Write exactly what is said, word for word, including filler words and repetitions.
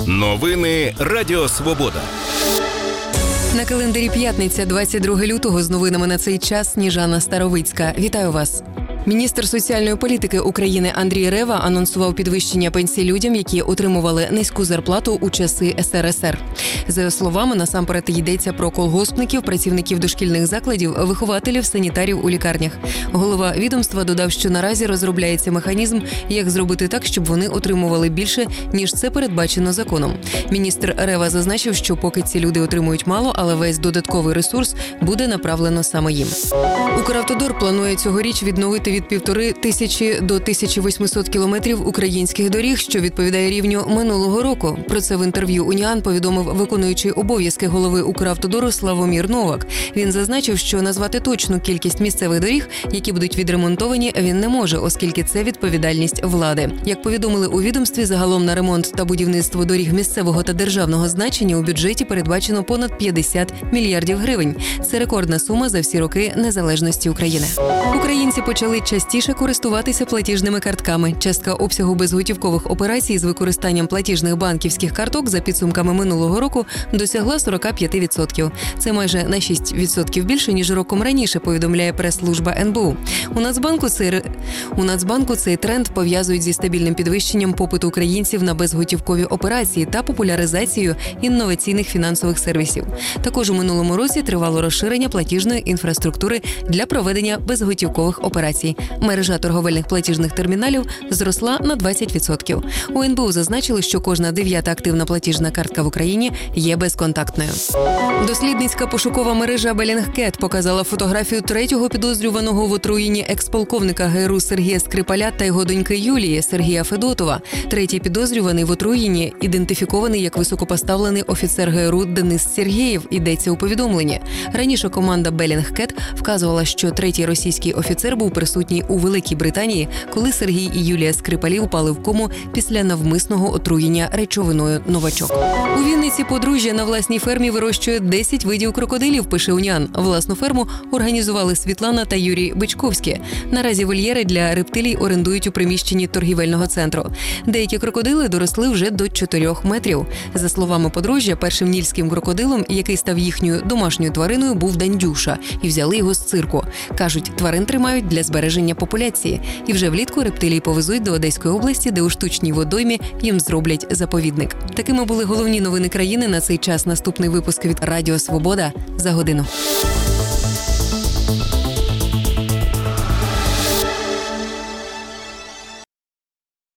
Новини Радіо Свобода. На календарі п'ятниця, двадцять друге лютого, з новинами на цей час Сніжана Старовицька. Вітаю вас. Міністр соціальної політики України Андрій Рева анонсував підвищення пенсій людям, які отримували низьку зарплату у часи ес ер ес ер. За його словами, насамперед йдеться про колгоспників, працівників дошкільних закладів, вихователів, санітарів у лікарнях. Голова відомства додав, що наразі розробляється механізм, як зробити так, щоб вони отримували більше, ніж це передбачено законом. Міністр Рева зазначив, що поки ці люди отримують мало, але весь додатковий ресурс буде направлено саме їм. Укравтодор планує цьогоріч відновити від півтори тисячі до тисячі восьмисот кілометрів українських доріг, що відповідає рівню минулого року. Про це в інтерв'ю «Уніан» повідомив виконуючий обов'язки голови Укравтодору Славомір Новак. Він зазначив, що назвати точну кількість місцевих доріг, які будуть відремонтовані, він не може, оскільки це відповідальність влади. Як повідомили у відомстві, загалом на ремонт та будівництво доріг місцевого та державного значення у бюджеті передбачено понад п'ятдесят мільярдів гривень. Це рекордна сума за всі роки незалежності України. Українці почали частіше користуватися платіжними картками. Частка обсягу безготівкових операцій з використанням платіжних банківських карток за підсумками минулого року досягла сорок п'ять відсотків. Це майже на шість відсотків більше, ніж роком раніше, повідомляє прес-служба ен бе у. У Нацбанку цей, у Нацбанку цей тренд пов'язують зі стабільним підвищенням попиту українців на безготівкові операції та популяризацією інноваційних фінансових сервісів. Також у минулому році тривало розширення платіжної інфраструктури для проведення безготівкових операцій. Мережа торговельних платіжних терміналів зросла на двадцять відсотків. У ен бе у зазначили, що кожна дев'ята активна платіжна картка в Україні є безконтактною. Дослідницька пошукова мережа Bellingcat показала фотографію третього підозрюваного в отруєнні експолковника ге ер у Сергія Скрипаля та його доньки Юлії Сергія Федотова. Третій підозрюваний в отруєнні ідентифікований як високопоставлений офіцер ге ер у Денис Сергєєв, йдеться у повідомленні. Раніше команда Bellingcat вказувала, що третій російський офіцер був присутній у Великій Британії, коли Сергій і Юлія Скрипалі впали в кому після навмисного отруєння речовиною «Новачок». У Вінниці подружжя на власній фермі вирощує десять видів крокодилів, пише «Уніан». Власну ферму організували Світлана та Юрій Бичковські. Наразі вольєри для рептилій орендують у приміщенні торгівельного центру. Деякі крокодили доросли вже до чотирьох метрів. За словами подружжя, першим нільським крокодилом, який став їхньою домашньою твариною, був Дандюша, і взяли його з цирку. Кажуть, тварин тримають для збереження популяції. І вже влітку рептилії повезуть до Одеської області, де у штучній водоймі їм зроблять заповідник. Такими були головні новини країни на цей час. Наступний випуск від Радіо Свобода за годину.